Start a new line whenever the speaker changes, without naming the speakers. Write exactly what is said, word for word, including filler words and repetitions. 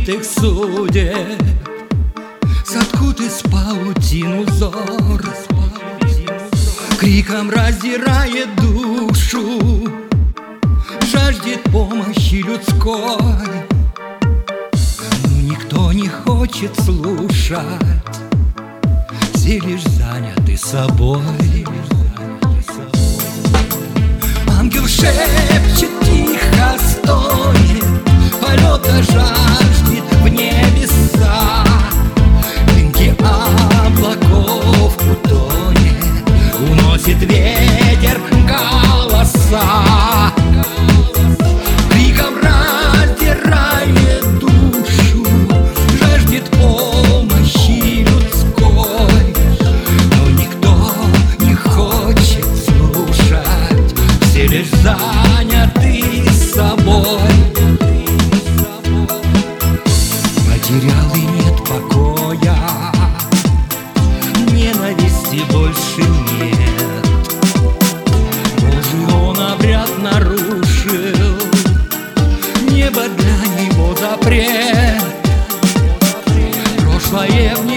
разбитых судеб соткут из паутин узор, криком раздирает душу, жаждет помощи людской, но никто не хочет слушать, все лишь заняты собой. Ангел шепчет тихо, стоит, полета жаждет в небеса, дымки облаков утонет, уносит ветер голоса, криком раздирает душу, жаждет помощи людской, но никто не хочет слушать, все лишь заняты собой. Потерял и нет покоя, ненависти больше нет. Божий он обряд нарушил, небо для него запрет. Прошлое в